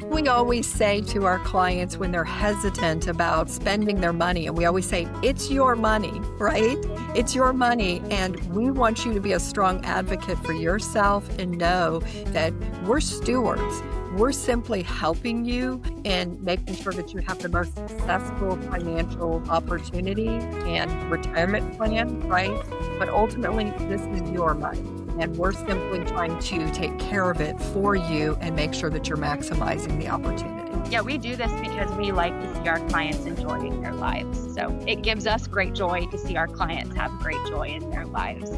We always say to our clients when they're hesitant about spending their money, and we always say, it's your money, right? It's your money. And we want you to be a strong advocate for yourself and know that we're stewards. We're simply helping you and making sure that you have the most successful financial opportunity and retirement plan, right? But ultimately, this is your money. And we're simply trying to take care of it for you and make sure that you're maximizing the opportunity. Yeah, we do this because we like to see our clients enjoying their lives. So it gives us great joy to see our clients have great joy in their lives.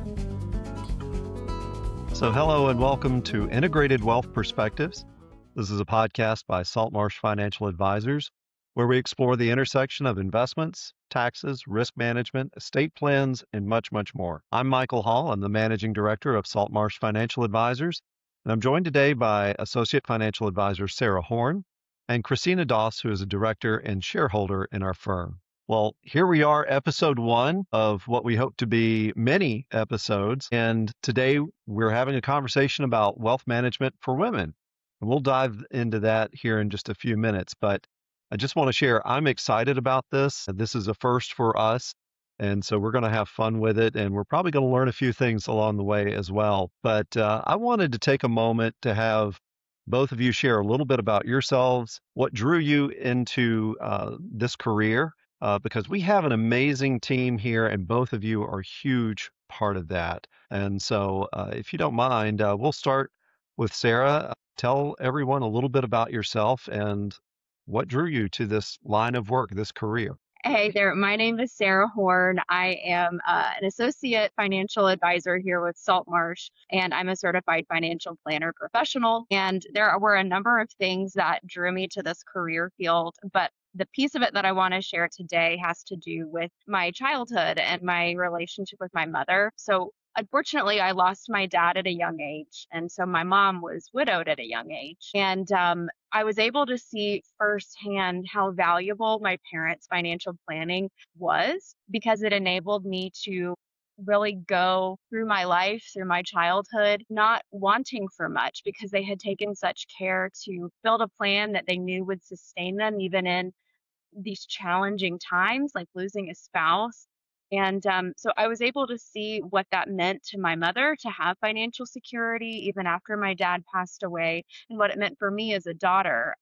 So hello and welcome to Integrated Wealth Perspectives. This is a podcast by Saltmarsh Financial Advisors, where we explore the intersection of investments, taxes, risk management, estate plans, and much, much more. I'm Michael Hall. I'm the Managing Director of Saltmarsh Financial Advisors, and I'm joined today by Associate Financial Advisor Sarah Horn and Christina Doss, who is a Director and shareholder in our firm. Well, here we are, episode 1 of what we hope to be many episodes, and today we're having a conversation about wealth management for women. And we'll dive into that here in just a few minutes, but I just want to share, I'm excited about this. This is a first for us. And so we're going to have fun with it. And we're probably going to learn a few things along the way as well. But I wanted to take a moment to have both of you share a little bit about yourselves, what drew you into this career, because we have an amazing team here and both of you are a huge part of that. And so if you don't mind, we'll start with Sarah. Tell everyone a little bit about yourself and what drew you to this line of work, this career? Hey there, my name is Sarah Horn. I am an associate financial advisor here with Saltmarsh, and I'm a certified financial planner professional. And there were a number of things that drew me to this career field, but the piece of it that I want to share today has to do with my childhood and my relationship with my mother. So unfortunately, I lost my dad at a young age. And so my mom was widowed at a young age. And I was able to see firsthand how valuable my parents' financial planning was because it enabled me to really go through my life, through my childhood, not wanting for much because they had taken such care to build a plan that they knew would sustain them even in these challenging times, like losing a spouse. And so I was able to see what that meant to my mother to have financial security even after my dad passed away, and what it meant for me as a daughter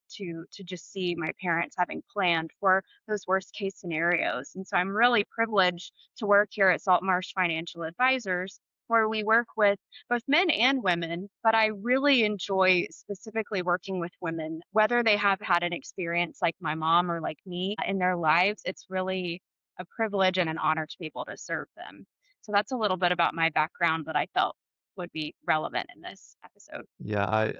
to just see my parents having planned for those worst case scenarios. And so I'm really privileged to work here at Saltmarsh Financial Advisors, where we work with both men and women, but I really enjoy specifically working with women, whether they have had an experience like my mom or like me in their lives. It's really a privilege and an honor to be able to serve them. So that's a little bit about my background that I felt would be relevant in this episode. Yeah,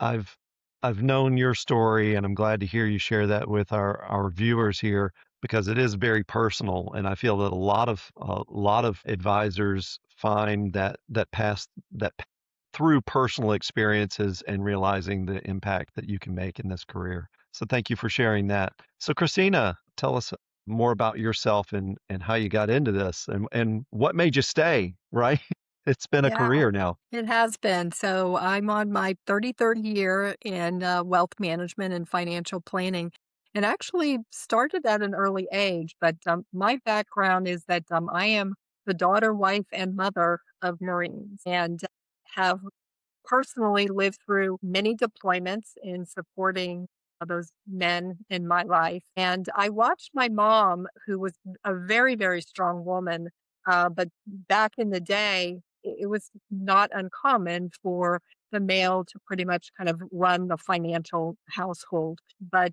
I've known your story, and I'm glad to hear you share that with our viewers here because it is very personal, and I feel that a lot of advisors find that pass through personal experiences and realizing the impact that you can make in this career. So thank you for sharing that. So Christina, tell us more about yourself and how you got into this and what made you stay, right? It's been a Yeah, career now. it has been. So I'm on my 33rd year in wealth management and financial planning, and actually started at an early age. But my background is that I am the daughter, wife, and mother of Marines and have personally lived through many deployments in supporting those men in my life. And I watched my mom, who was a very, very strong woman, but back in the day, it was not uncommon for the male to pretty much kind of run the financial household. But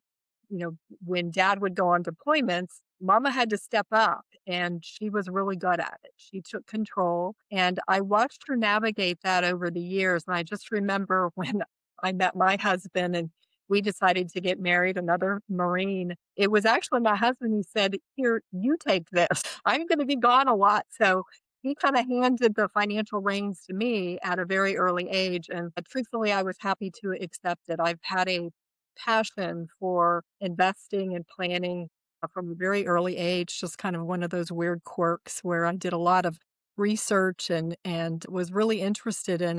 when dad would go on deployments, mama had to step up and she was really good at it. She took control and I watched her navigate that over the years. And I just remember when I met my husband and we decided to get married, another Marine. It was actually my husband who said, here, you take this. I'm going to be gone a lot. So he kind of handed the financial reins to me at a very early age. And truthfully, I was happy to accept it. I've had a passion for investing and planning from a very early age, just kind of one of those weird quirks where I did a lot of research and was really interested in it.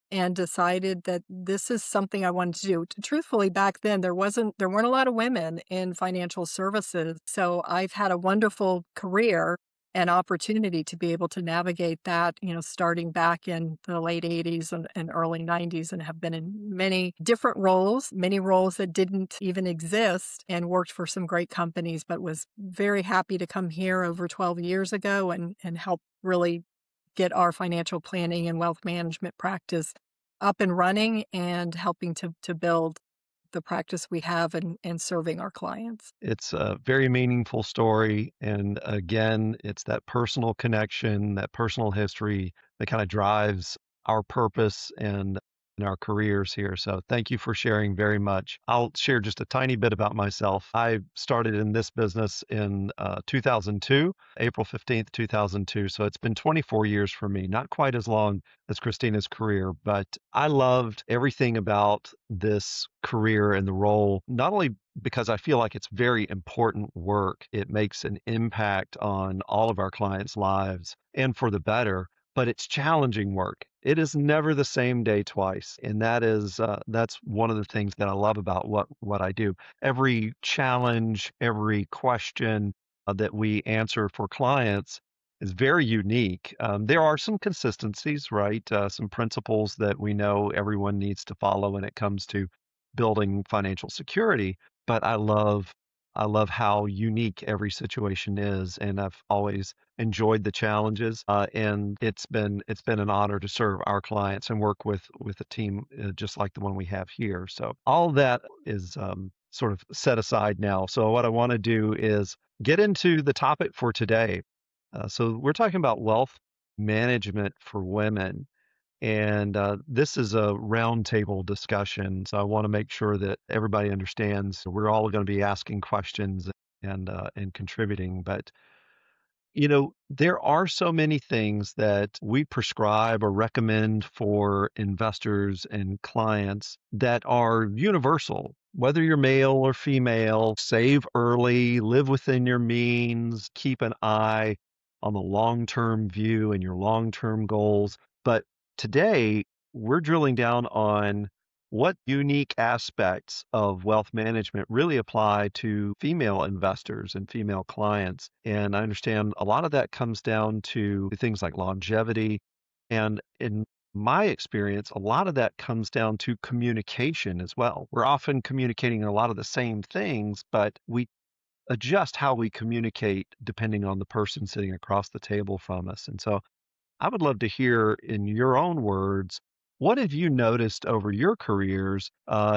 and decided that this is something I wanted to do. Truthfully, back then there weren't a lot of women in financial services. So I've had a wonderful career and opportunity to be able to navigate that, starting back in the late 80s and early 90s, and have been in many different roles, many roles that didn't even exist, and worked for some great companies, but was very happy to come here over 12 years ago and help really get our financial planning and wealth management practice up and running and helping to build the practice we have and serving our clients. It's a very meaningful story. And again, it's that personal connection, that personal history that kind of drives our purpose and our careers here. So thank you for sharing very much. I'll share just a tiny bit about myself. I started in this business in 2002, April 15th, 2002. So it's been 24 years for me, not quite as long as Christina's career, but I loved everything about this career and the role, not only because I feel like it's very important work. It makes an impact on all of our clients' lives and for the better, but it's challenging work. It is never the same day twice, and that's one of the things that I love about what I do. Every challenge, every question that we answer for clients is very unique. There are some consistencies, right? Some principles that we know everyone needs to follow when it comes to building financial security. But I love how unique every situation is, and I've always enjoyed the challenges. And it's been an honor to serve our clients and work with a team just like the one we have here. So all that is sort of set aside now. So what I want to do is get into the topic for today. So we're talking about wealth management for women. And this is a roundtable discussion. So I want to make sure that everybody understands we're all going to be asking questions and contributing. But there are so many things that we prescribe or recommend for investors and clients that are universal. Whether you're male or female, save early, live within your means, keep an eye on the long-term view and your long-term goals. But today, we're drilling down on what unique aspects of wealth management really apply to female investors and female clients? And I understand a lot of that comes down to things like longevity. And in my experience, a lot of that comes down to communication as well. We're often communicating a lot of the same things, but we adjust how we communicate depending on the person sitting across the table from us. And so I would love to hear in your own words, what have you noticed over your careers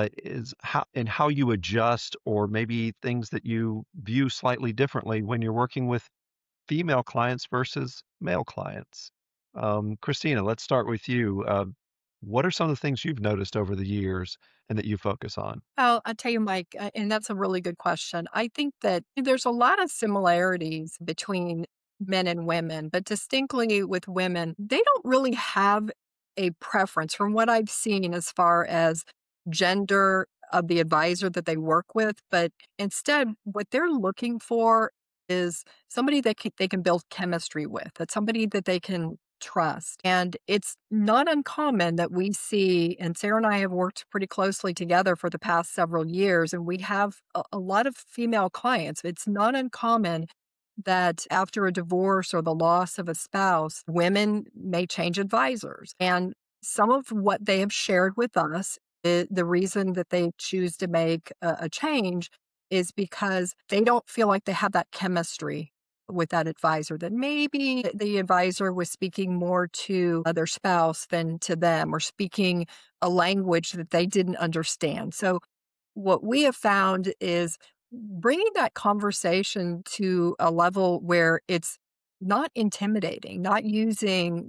is how you adjust, or maybe things that you view slightly differently when you're working with female clients versus male clients? Christina, let's start with you. What are some of the things you've noticed over the years and that you focus on? Well, I'll tell you, Mike, and that's a really good question. I think that there's a lot of similarities between men and women, but distinctly with women, they don't really have a preference from what I've seen as far as gender of the advisor that they work with. But instead, what they're looking for is somebody that they can build chemistry with, that's somebody that they can trust. And it's not uncommon that we see, and Sarah and I have worked pretty closely together for the past several years, and we have a lot of female clients. It's not uncommon that after a divorce or the loss of a spouse, women may change advisors. And some of what they have shared with us, the reason that they choose to make a change is because they don't feel like they have that chemistry with that advisor, that maybe the advisor was speaking more to their spouse than to them, or speaking a language that they didn't understand. So what we have found is bringing that conversation to a level where it's not intimidating, not using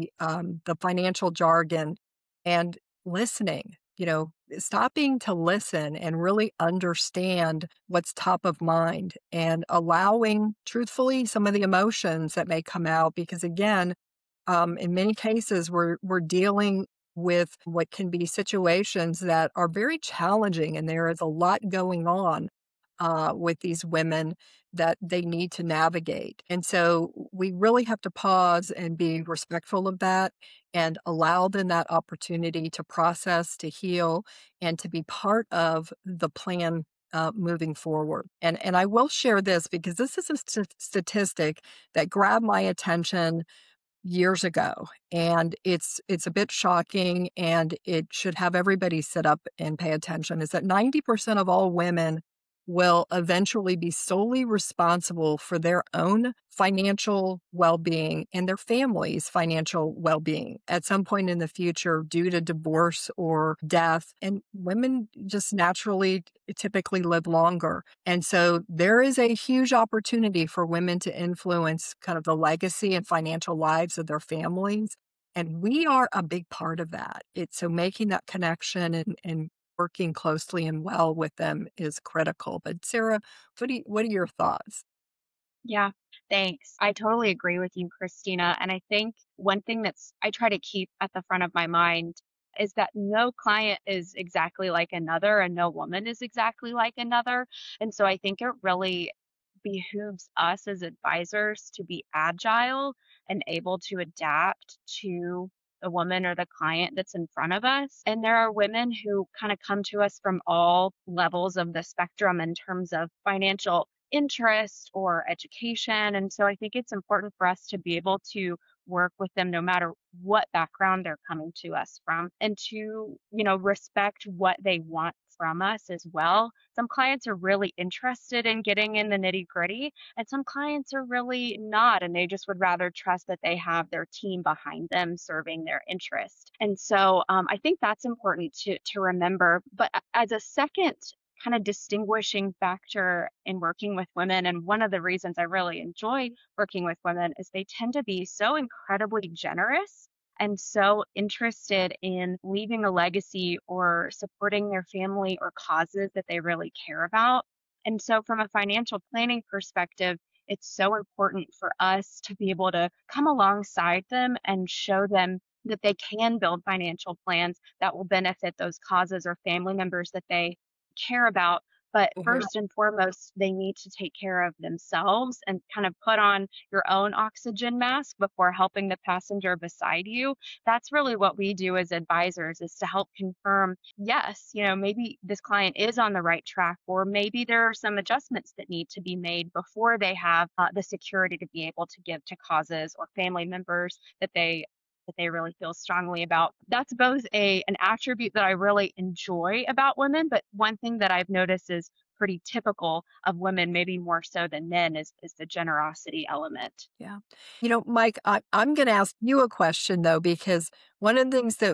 the financial jargon, and listening, stopping to listen and really understand what's top of mind, and allowing truthfully some of the emotions that may come out. Because again, in many cases, we're dealing with what can be situations that are very challenging, and there is a lot going on with these women that they need to navigate. And so we really have to pause and be respectful of that, and allow them that opportunity to process, to heal, and to be part of the plan moving forward. And I will share this because this is a statistic that grabbed my attention years ago, and it's a bit shocking, and it should have everybody sit up and pay attention, is that 90% of all women will eventually be solely responsible for their own financial well-being and their family's financial well-being at some point in the future due to divorce or death. And women just naturally typically live longer. And so there is a huge opportunity for women to influence kind of the legacy and financial lives of their families. And we are a big part of that. It's so making that connection and working closely and well with them is critical. But Sarah, what are your thoughts? Yeah, thanks. I totally agree with you, Christina. And I think one thing I try to keep at the front of my mind is that no client is exactly like another and no woman is exactly like another. And so I think it really behooves us as advisors to be agile and able to adapt to the woman or the client that's in front of us. And there are women who kind of come to us from all levels of the spectrum in terms of financial interest or education. And so I think it's important for us to be able to work with them no matter what background they're coming to us from and to, respect what they want from us as well. Some clients are really interested in getting in the nitty gritty, and some clients are really not, and they just would rather trust that they have their team behind them serving their interest. And so I think that's important to remember. But as a second kind of distinguishing factor in working with women. And one of the reasons I really enjoy working with women is they tend to be so incredibly generous and so interested in leaving a legacy or supporting their family or causes that they really care about. And so, from a financial planning perspective, it's so important for us to be able to come alongside them and show them that they can build financial plans that will benefit those causes or family members that they care about. But Mhm. first and foremost, they need to take care of themselves and kind of put on your own oxygen mask before helping the passenger beside you. That's really what we do as advisors, is to help confirm, yes, maybe this client is on the right track, or maybe there are some adjustments that need to be made before they have the security to be able to give to causes or family members that they really feel strongly about. That's both an attribute that I really enjoy about women, but one thing that I've noticed is pretty typical of women, maybe more so than men, is the generosity element. Yeah. Mike, I'm going to ask you a question though, because one of the things that,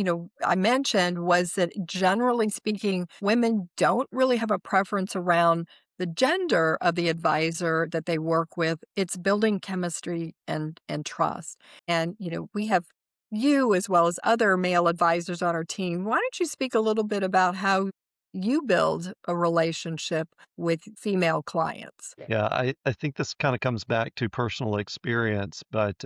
I mentioned was that generally speaking, women don't really have a preference around the gender of the advisor that they work with. It's building chemistry and trust. And, we have you as well as other male advisors on our team. Why don't you speak a little bit about how you build a relationship with female clients? Yeah, I think this kind of comes back to personal experience, but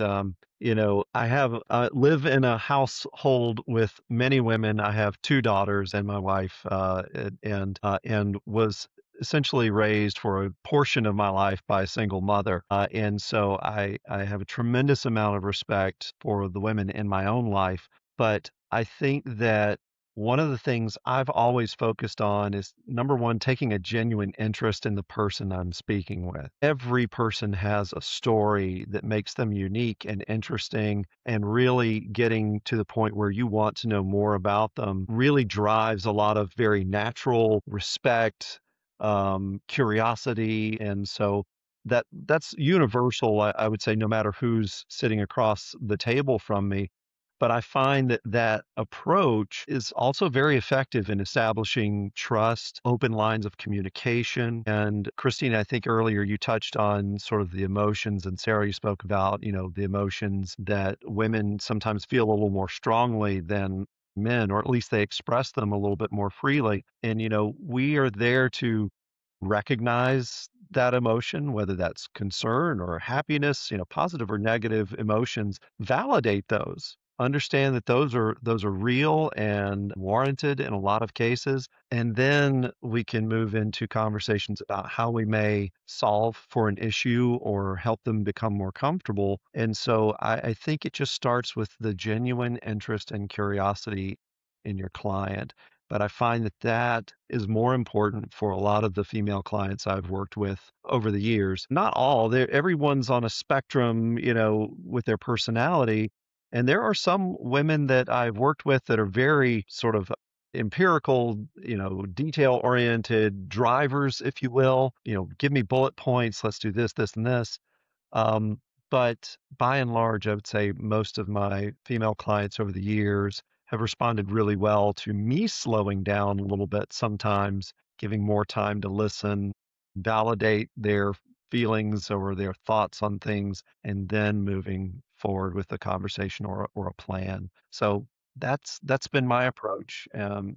I live in a household with many women. I have two daughters and my wife, and was essentially raised for a portion of my life by a single mother. And so I have a tremendous amount of respect for the women in my own life. But I think that one of the things I've always focused on is number one, taking a genuine interest in the person I'm speaking with. Every person has a story that makes them unique and interesting, and really getting to the point where you want to know more about them really drives a lot of very natural respect, curiosity. And so that's universal, I would say, no matter who's sitting across the table from me. But I find that that approach is also very effective in establishing trust, open lines of communication. And Christine, I think earlier you touched on sort of the emotions, and Sarah, you spoke about, the emotions that women sometimes feel a little more strongly than men, or at least they express them a little bit more freely. And, we are there to recognize that emotion, whether that's concern or happiness, positive or negative emotions, validate those understand that those are real and warranted in a lot of cases. And then we can move into conversations about how we may solve for an issue or help them become more comfortable. And so I think it just starts with the genuine interest and curiosity in your client. But I find that that is more important for a lot of the female clients I've worked with over the years. Not all, everyone's on a spectrum, with their personality. And there are some women that I've worked with that are very sort of empirical, detail oriented drivers, if you will. Give me bullet points. Let's do this, this, and this. Um, but by and large, I would say most of my female clients over the years have responded really well to me slowing down a little bit sometimes, giving more time to listen, validate their feelings or their thoughts on things, and then moving forward with the conversation or a plan. So that's been my approach,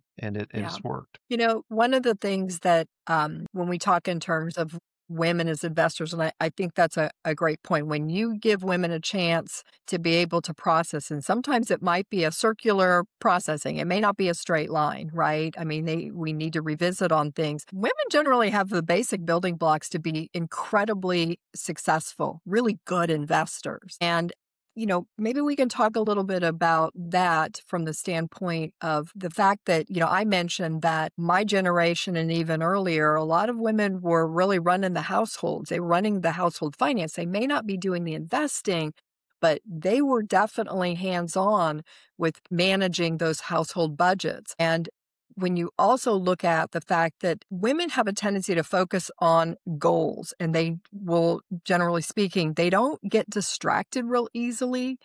and Yeah. it's worked. One of the things that when we talk in terms of women as investors, and I think that's a great point, when you give women a chance to be able to process, and sometimes it might be a circular processing, it may not be a straight line, right? I mean, we need to revisit on things. Women generally have the basic building blocks to be incredibly successful, really good investors. And maybe we can talk a little bit about that from the standpoint of the fact that, I mentioned that my generation and even earlier, a lot of women were really running the households. They were running the household finance. They may not be doing the investing, but they were definitely hands-on with managing those household budgets. And when you also look at the fact that women have a tendency to focus on goals, and they will, generally speaking, they don't get distracted real easily.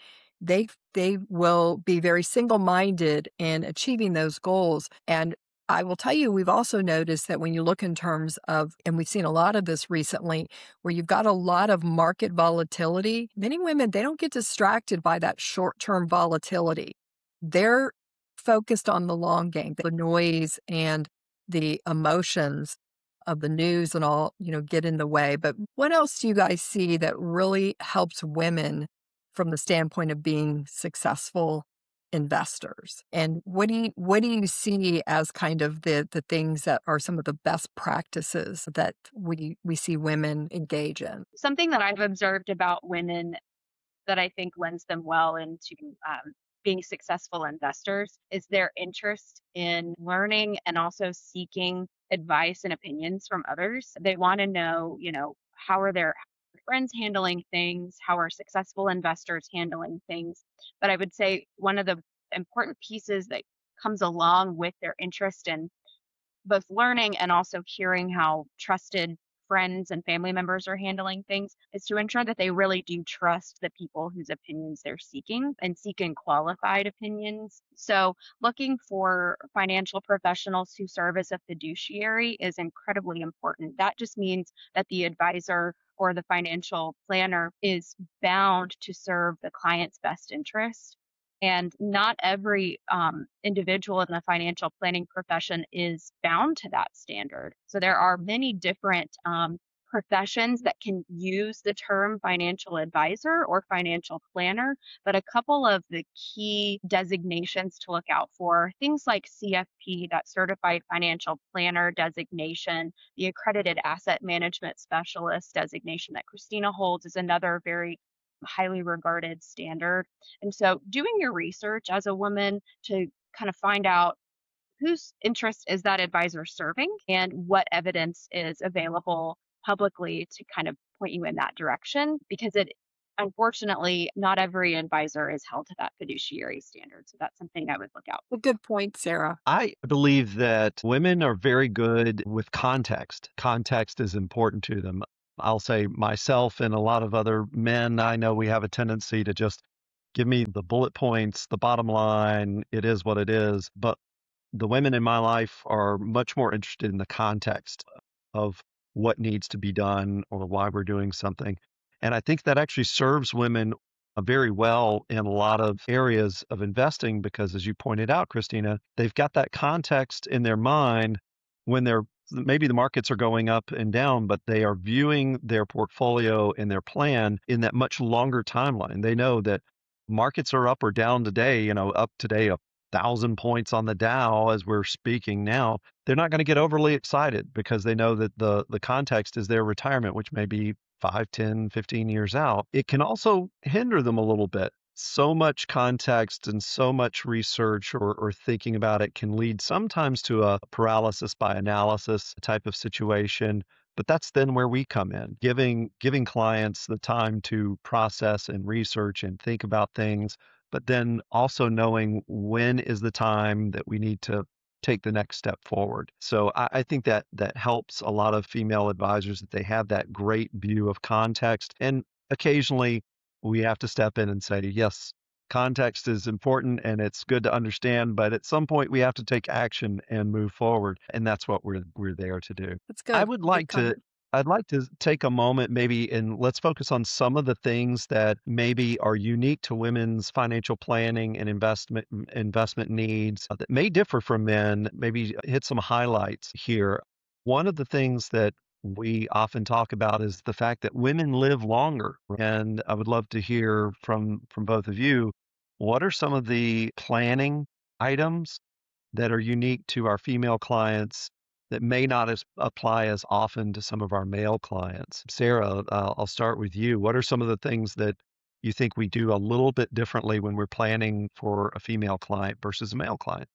They will be very single-minded in achieving those goals. And I will tell you, we've also noticed that when you look in terms of, and we've seen a lot of this recently, where you've got a lot of market volatility, many women, they don't get distracted by that short-term volatility. They're focused on the long game, the noise and the emotions of the news and all, get in the way. But what else do you guys see that really helps women from the standpoint of being successful investors? And what do you see as kind of the things that are some of the best practices that we see women engage in? Something that I've observed about women that I think lends them well into being successful investors is their interest in learning and also seeking advice and opinions from others. They want to know, how are their friends handling things? How are successful investors handling things? But I would say one of the important pieces that comes along with their interest in both learning and also hearing how trusted friends and family members are handling things is to ensure that they really do trust the people whose opinions they're seeking and seeking qualified opinions. So, looking for financial professionals who serve as a fiduciary is incredibly important. That just means that the advisor or the financial planner is bound to serve the client's best interest. And not every individual in the financial planning profession is bound to that standard. So there are many different professions that can use the term financial advisor or financial planner, but a couple of the key designations to look out for, things like CFP, that Certified Financial Planner designation, the Accredited Asset Management Specialist designation that Christina holds is another very highly regarded standard. And so doing your research as a woman to kind of find out whose interest is that advisor serving and what evidence is available publicly to kind of point you in that direction, because it unfortunately not every advisor is held to that fiduciary standard. So that's something I would look out A good point, Sarah. I believe that women are very good with context. Context is important to them. I'll say myself and a lot of other men, I know we have a tendency to just give me the bullet points, the bottom line, it is what it is. But the women in my life are much more interested in the context of what needs to be done or why we're doing something. And I think that actually serves women very well in a lot of areas of investing because, as you pointed out, Christina, they've got that context in their mind when they're maybe the markets are going up and down, but they are viewing their portfolio and their plan in that much longer timeline. They know that markets are up or down today, up today 1,000 points on the Dow as we're speaking now, they're not going to get overly excited because they know that the context is their retirement, which may be 5, 10, 15 years out. It can also hinder them a little bit. So much context and so much research or thinking about it can lead sometimes to a paralysis by analysis type of situation. But that's then where we come in, giving clients the time to process and research and think about things, but then also knowing when is the time that we need to take the next step forward. So I think that helps a lot of female advisors that they have that great view of context. And occasionally we have to step in and say, yes, context is important and it's good to understand, but at some point we have to take action and move forward. And that's what we're there to do. That's I good. would Good like to comment. I'd like to take a moment maybe and let's focus on some of the things that maybe are unique to women's financial planning and investment needs that may differ from men, maybe hit some highlights here. One of the things that we often talk about is the fact that women live longer. And I would love to hear from both of you, what are some of the planning items that are unique to our female clients that may not apply as often to some of our male clients? Sarah, I'll start with you. What are some of the things that you think we do a little bit differently when we're planning for a female client versus a male client?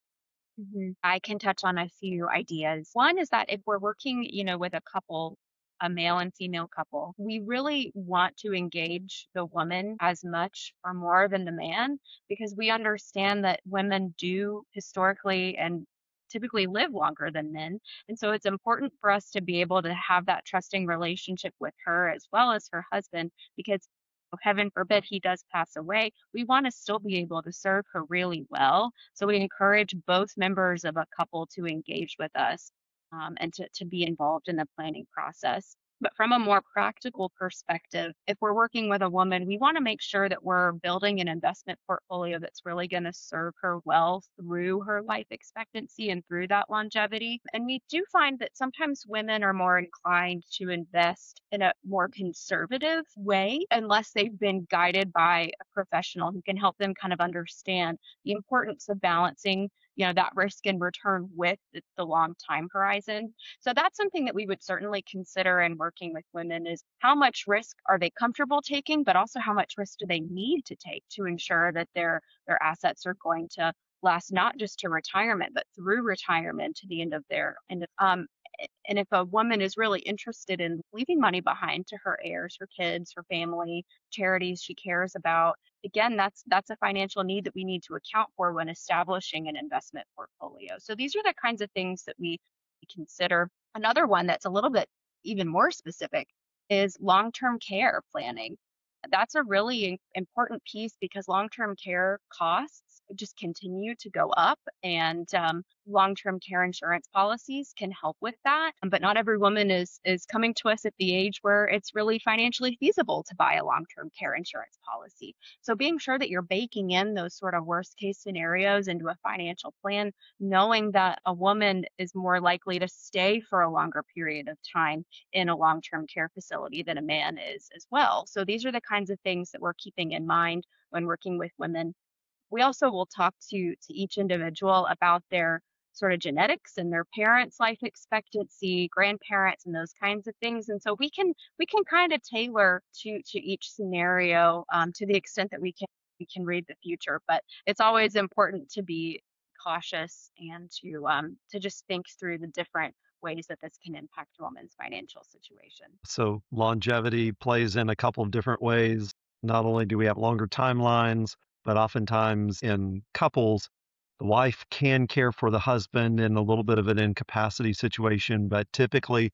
I can touch on a few ideas. One is that if we're working, with a couple, a male and female couple, we really want to engage the woman as much or more than the man because we understand that women do historically and typically live longer than men. And so it's important for us to be able to have that trusting relationship with her as well as her husband because heaven forbid he does pass away, we want to still be able to serve her really well. So we encourage both members of a couple to engage with us and to be involved in the planning process. But from a more practical perspective, if we're working with a woman, we want to make sure that we're building an investment portfolio that's really going to serve her well through her life expectancy and through that longevity. And we do find that sometimes women are more inclined to invest in a more conservative way unless they've been guided by a professional who can help them kind of understand the importance of balancing that risk and return with the long time horizon. So that's something that we would certainly consider in working with women is how much risk are they comfortable taking, but also how much risk do they need to take to ensure that their assets are going to last not just to retirement, but through retirement to the end of their end of and if a woman is really interested in leaving money behind to her heirs, her kids, her family, charities she cares about, again, that's a financial need that we need to account for when establishing an investment portfolio. So these are the kinds of things that we consider. Another one that's a little bit even more specific is long-term care planning. That's a really important piece because long-term care costs just continue to go up, and long-term care insurance policies can help with that. But not every woman is coming to us at the age where it's really financially feasible to buy a long-term care insurance policy. So being sure that you're baking in those sort of worst case scenarios into a financial plan, knowing that a woman is more likely to stay for a longer period of time in a long-term care facility than a man is as well. So these are the kinds of things that we're keeping in mind when working with women. We also will talk to each individual about their sort of genetics and their parents' life expectancy, grandparents, and those kinds of things. And so we can kind of tailor to each scenario to the extent that we can read the future. But it's always important to be cautious and to just think through the different ways that this can impact a woman's financial situation. So longevity plays in a couple of different ways. Not only do we have longer timelines, but oftentimes in couples, the wife can care for the husband in a little bit of an incapacity situation, but typically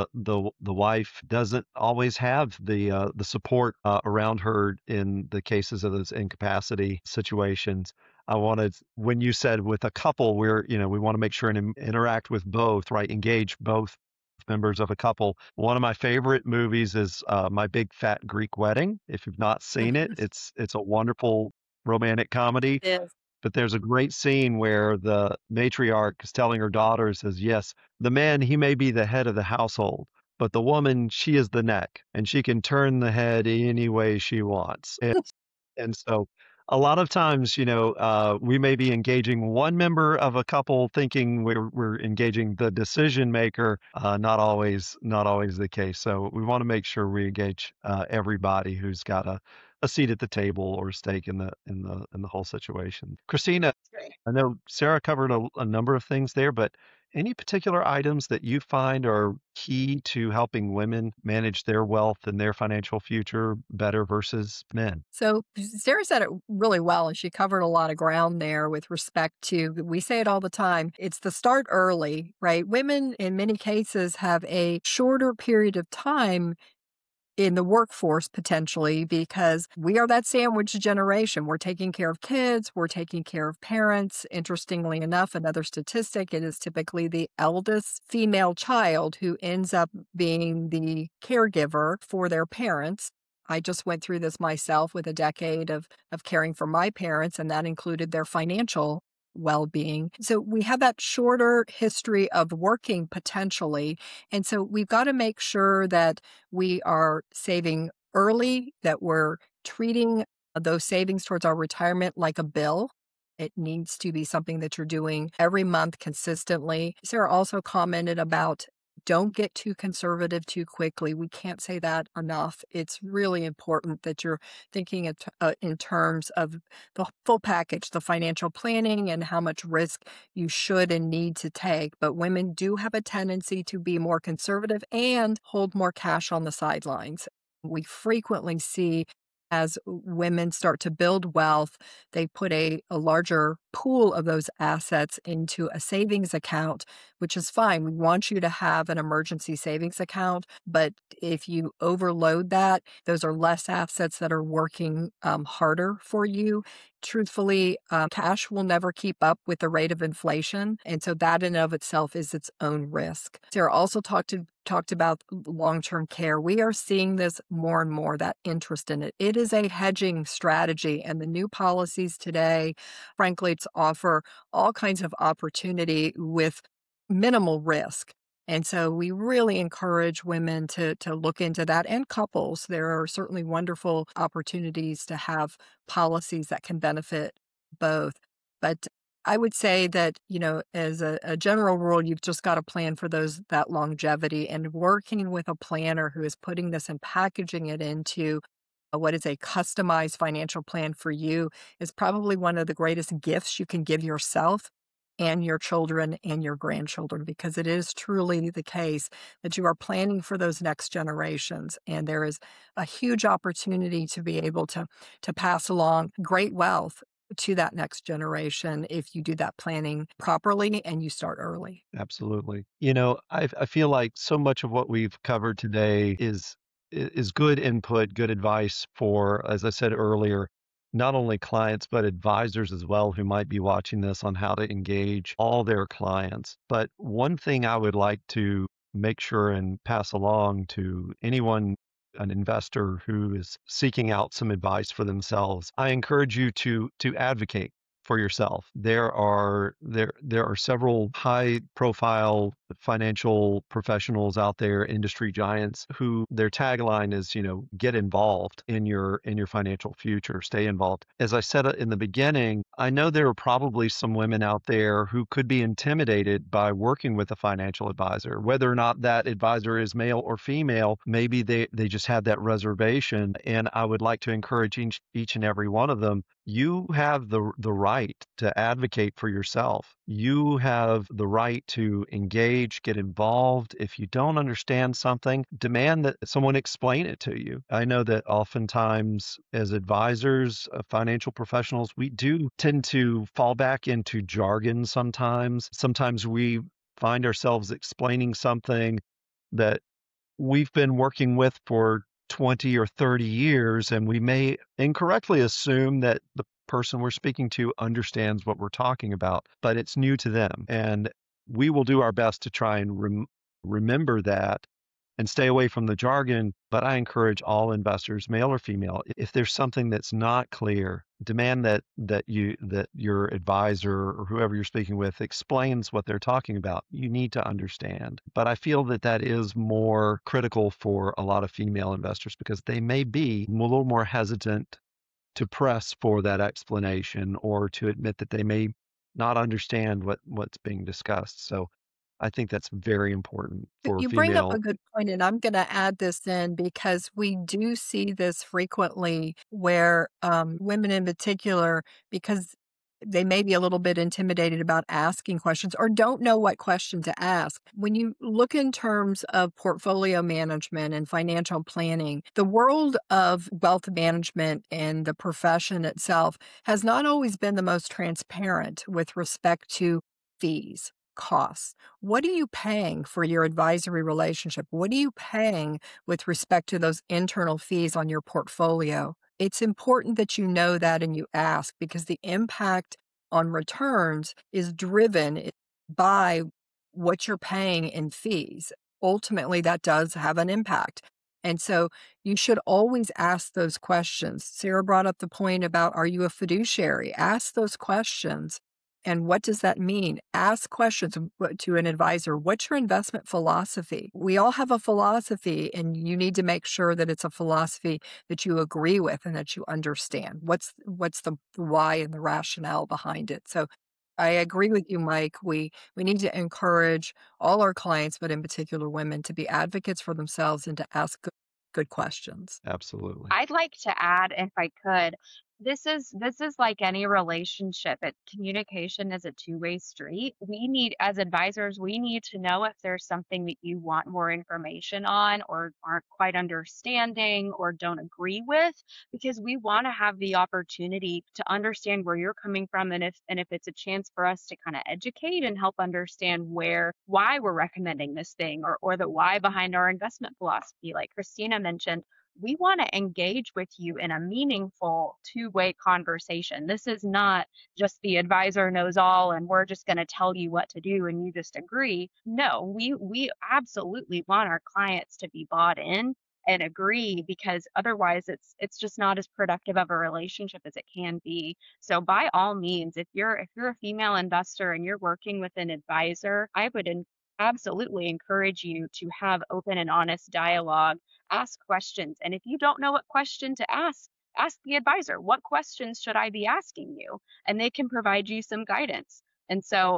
the wife doesn't always have the support around her in the cases of those incapacity situations. I wanted when you said with a couple, we want to make sure and interact with both, right? Engage both members of a couple. One of my favorite movies is My Big Fat Greek Wedding. If you've not seen it, it's a wonderful romantic comedy. Yes. But there's a great scene where the matriarch is telling her daughter, says, yes, the man, he may be the head of the household, but the woman, she is the neck, and she can turn the head any way she wants. And so A lot of times, we may be engaging one member of a couple thinking we're engaging the decision maker, not always the case. So we want to make sure we engage everybody who's got a seat at the table or a stake in the whole situation. Christina, Great. I know Sarah covered a number of things there, but any particular items that you find are key to helping women manage their wealth and their financial future better versus men? So Sarah said it really well, and she covered a lot of ground there with respect to, we say it all the time, it's the start early, right? Women in many cases have a shorter period of time in the workforce potentially because we are that sandwich generation. We're taking care of kids, we're taking care of parents. Interestingly enough, another statistic, it is typically the eldest female child who ends up being the caregiver for their parents. I just went through this myself with a decade of caring for my parents, and that included their financial well-being. So we have that shorter history of working potentially. And so we've got to make sure that we are saving early, that we're treating those savings towards our retirement like a bill. It needs to be something that you're doing every month consistently. Sarah also commented about don't get too conservative too quickly. We can't say that enough. It's really important that you're thinking in terms of the full package, the financial planning and how much risk you should and need to take. But women do have a tendency to be more conservative and hold more cash on the sidelines. We frequently see as women start to build wealth, they put a larger pool of those assets into a savings account, which is fine. We want you to have an emergency savings account, but if you overload that, those are less assets that are working harder for you. Truthfully, cash will never keep up with the rate of inflation. And so that in and of itself is its own risk. Sarah also talked about long-term care. We are seeing this more and more, that interest in it. It is a hedging strategy, and the new policies today, frankly, to offer all kinds of opportunity with minimal risk. And so we really encourage women to look into that, and couples. There are certainly wonderful opportunities to have policies that can benefit both. But I would say that, as a general rule, you've just got to plan for that longevity, and working with a planner who is putting this and packaging it into what is a customized financial plan for you is probably one of the greatest gifts you can give yourself and your children and your grandchildren, because it is truly the case that you are planning for those next generations. And there is a huge opportunity to be able to pass along great wealth to that next generation if you do that planning properly and you start early. Absolutely. I feel like so much of what we've covered today is good input, good advice for, as I said earlier, not only clients, but advisors as well who might be watching this on how to engage all their clients. But one thing I would like to make sure and pass along to anyone, an investor who is seeking out some advice for themselves, I encourage you to advocate for yourself. There are several high profile financial professionals out there, industry giants, who their tagline is, get involved in your financial future, stay involved. As I said in the beginning, I know there are probably some women out there who could be intimidated by working with a financial advisor, whether or not that advisor is male or female. Maybe they just have that reservation. And I would like to encourage each and every one of them. You have the right to advocate for yourself. You have the right to engage, get involved. If you don't understand something, demand that someone explain it to you. I know that oftentimes as advisors, financial professionals, we do tend to fall back into jargon sometimes. Sometimes we find ourselves explaining something that we've been working with for 20 or 30 years, and we may incorrectly assume that the person we're speaking to understands what we're talking about, but it's new to them. And we will do our best to try and remember that and stay away from the jargon. But I encourage all investors, male or female, if there's something that's not clear, demand that your advisor or whoever you're speaking with explains what they're talking about. You need to understand. But I feel that is more critical for a lot of female investors because they may be a little more hesitant to press for that explanation or to admit that they may not understand what's being discussed. So I think that's very important for You bring up a female. good point, and I'm going to add this in because we do see this frequently where women in particular, because they may be a little bit intimidated about asking questions or don't know what question to ask. When you look in terms of portfolio management and financial planning, the world of wealth management and the profession itself has not always been the most transparent with respect to fees, costs. What are you paying for your advisory relationship? What are you paying with respect to those internal fees on your portfolio? It's important that you know that and you ask because the impact on returns is driven by what you're paying in fees. Ultimately, that does have an impact. And so you should always ask those questions. Sarah brought up the point about, are you a fiduciary? Ask those questions. And what does that mean? Ask questions to an advisor. What's your investment philosophy? We all have a philosophy, and you need to make sure that it's a philosophy that you agree with and that you understand. What's the why and the rationale behind it? So I agree with you, Mike. We need to encourage all our clients, but in particular women, to be advocates for themselves and to ask good questions. Absolutely. I'd like to add, if I could, this is like any relationship. Communication is a two-way street. We need, as advisors, we need to know if there's something that you want more information on or aren't quite understanding or don't agree with, because we want to have the opportunity to understand where you're coming from, and if it's a chance for us to kind of educate and help understand why we're recommending this thing, or the why behind our investment philosophy, like Christina mentioned. We want to engage with you in a meaningful two-way conversation. This is not just the advisor knows all and we're just going to tell you what to do and you just agree. No, we absolutely want our clients to be bought in and agree, because otherwise it's just not as productive of a relationship as it can be. So by all means, if you're a female investor and you're working with an advisor, I would absolutely encourage you to have open and honest dialogue. Ask questions. And if you don't know what question to ask the advisor, what questions should I be asking you? And they can provide you some guidance. And so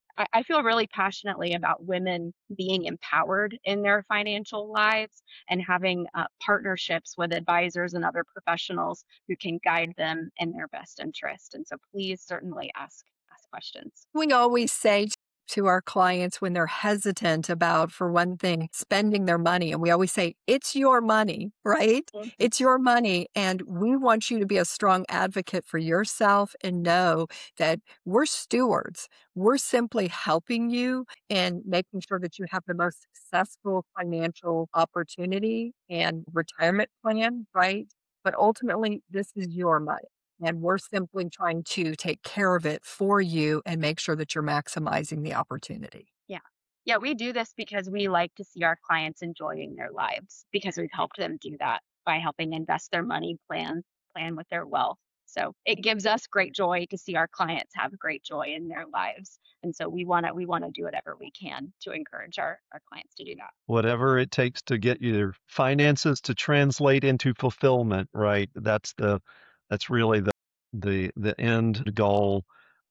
I feel really passionately about women being empowered in their financial lives and having partnerships with advisors and other professionals who can guide them in their best interest. And so please certainly ask questions. We always say to our clients when they're hesitant about, for one thing, spending their money, and we always say, it's your money, right? Mhm. It's your money. And we want you to be a strong advocate for yourself and know that we're stewards. We're simply helping you and making sure that you have the most successful financial opportunity and retirement plan, right? But ultimately, this is your money. And we're simply trying to take care of it for you and make sure that you're maximizing the opportunity. Yeah. Yeah, we do this because we like to see our clients enjoying their lives, because we've helped them do that by helping invest their money, plan with their wealth. So it gives us great joy to see our clients have great joy in their lives. And so we want to do whatever we can to encourage our clients to do that. Whatever it takes to get your finances to translate into fulfillment, right? That's really the end goal.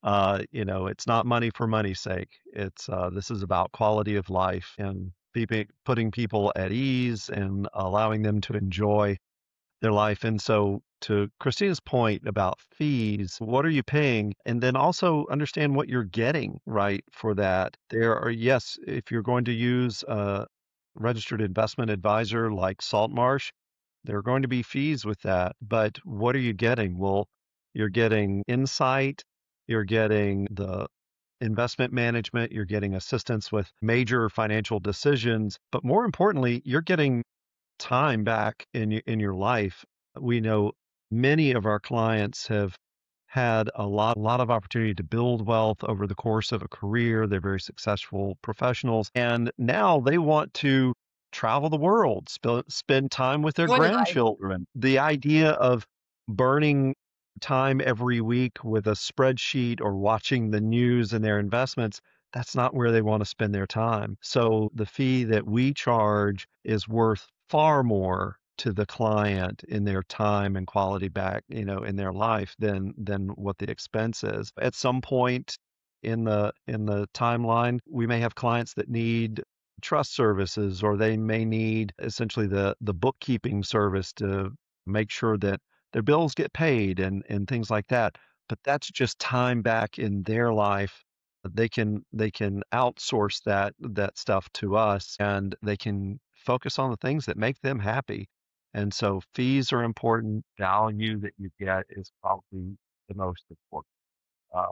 It's not money for money's sake. This is about quality of life and putting people at ease and allowing them to enjoy their life. And so, to Christina's point about fees, what are you paying? And then also understand what you're getting, right, for that. Yes, if you're going to use a registered investment advisor like Saltmarsh, there are going to be fees with that. But what are you getting? Well, you're getting insight, you're getting the investment management, you're getting assistance with major financial decisions, but more importantly, you're getting time back in your life. We know many of our clients have had a lot of opportunity to build wealth over the course of a career. They're very successful professionals, and now they want to travel the world, spend time with their Enjoy life. grandchildren. The idea of burning time every week with a spreadsheet or watching the news and their investments, that's not where they want to spend their time. So the fee that we charge is worth far more to the client in their time and quality back, in their life than what the expense is. At some point in the timeline, we may have clients that need trust services, or they may need essentially the bookkeeping service to make sure that their bills get paid and things like that. But that's just time back in their life. They can outsource that stuff to us, and they can focus on the things that make them happy. And so fees are important. Value that you get is probably the most important. Uh,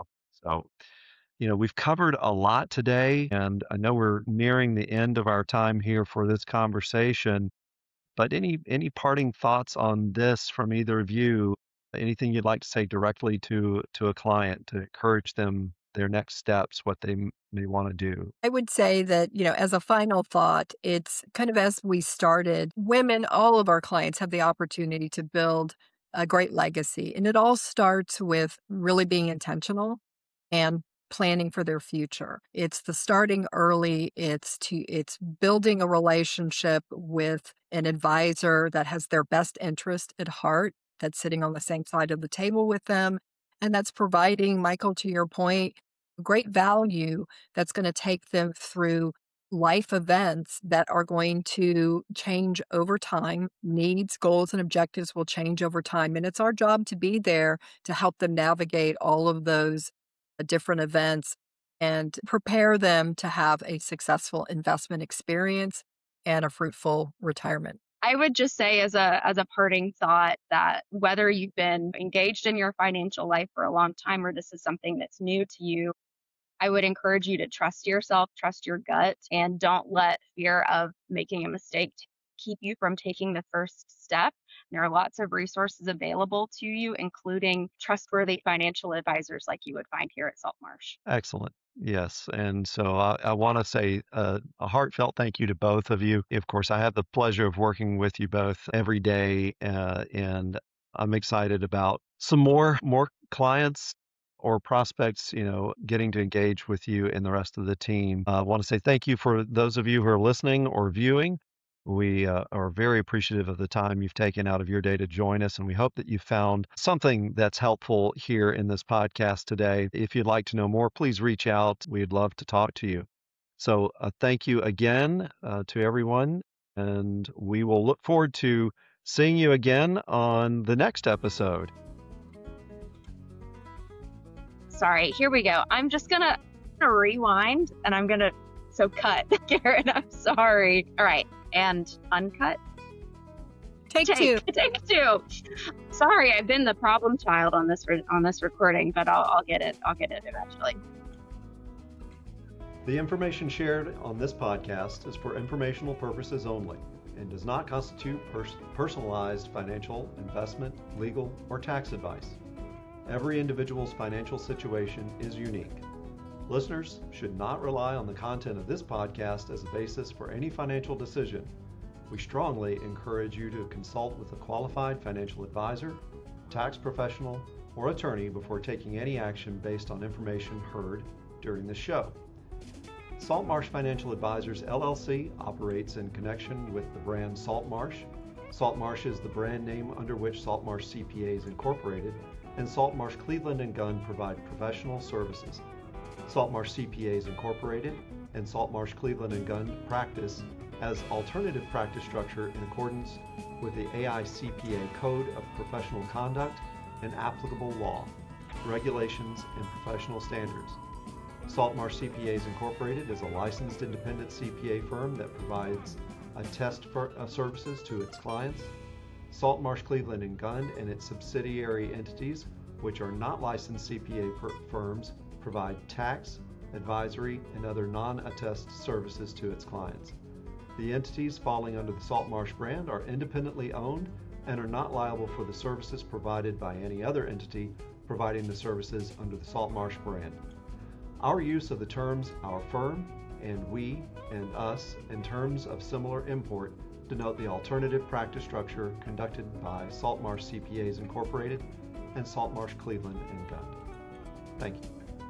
so we've covered a lot today, and I know we're nearing the end of our time here for this conversation. But any parting thoughts on this from either of you? Anything you'd like to say directly to a client to encourage them their next steps, what they may want to do? I would say that, as a final thought, it's kind of as we started, women, all of our clients have the opportunity to build a great legacy. And it all starts with really being intentional and planning for their future. It's the starting early, it's building a relationship with an advisor that has their best interest at heart, that's sitting on the same side of the table with them, and that's providing, Michael, to your point, great value that's going to take them through life events that are going to change over time. Needs, goals, and objectives will change over time. And it's our job to be there to help them navigate all of those different events and prepare them to have a successful investment experience and a fruitful retirement. I would just say as a parting thought that whether you've been engaged in your financial life for a long time or this is something that's new to you, I would encourage you to trust yourself, trust your gut, and don't let fear of making a mistake keep you from taking the first step. There are lots of resources available to you, including trustworthy financial advisors like you would find here at Saltmarsh. Excellent. Yes. And so I want to say a heartfelt thank you to both of you. Of course, I have the pleasure of working with you both every day, and I'm excited about some more clients or prospects, getting to engage with you and the rest of the team. I want to say thank you for those of you who are listening or viewing. We are very appreciative of the time you've taken out of your day to join us, and we hope that you found something that's helpful here in this podcast today. If you'd like to know more, please reach out. We'd love to talk to you. So thank you again to everyone, and we will look forward to seeing you again on the next episode. Sorry, here we go. I'm just going to rewind, and I'm going to, so cut. Karen, I'm sorry. All right. And uncut. Take two. Sorry, I've been the problem child on this recording, but I'll get it. I'll get it eventually. The information shared on this podcast is for informational purposes only and does not constitute personalized financial, investment, legal, or tax advice. Every individual's financial situation is unique. Listeners should not rely on the content of this podcast as a basis for any financial decision. We strongly encourage you to consult with a qualified financial advisor, tax professional, or attorney before taking any action based on information heard during this show. Saltmarsh Financial Advisors, LLC operates in connection with the brand Saltmarsh. Saltmarsh is the brand name under which Saltmarsh CPAs Incorporated and Saltmarsh Cleveland & Gunn provide professional services. Saltmarsh CPAs Incorporated and Saltmarsh Cleveland & Gunn practice as alternative practice structure in accordance with the AICPA Code of Professional Conduct and applicable law, regulations, and professional standards. Saltmarsh CPAs Incorporated is a licensed independent CPA firm that provides attest services to its clients. Saltmarsh Cleveland & Gunn and its subsidiary entities, which are not licensed CPA firms, provide tax, advisory, and other non-attest services to its clients. The entities falling under the Saltmarsh brand are independently owned and are not liable for the services provided by any other entity providing the services under the Saltmarsh brand. Our use of the terms our firm and we and us in terms of similar import denote the alternative practice structure conducted by Saltmarsh CPAs Incorporated and Saltmarsh Cleveland & Gunn. Thank you.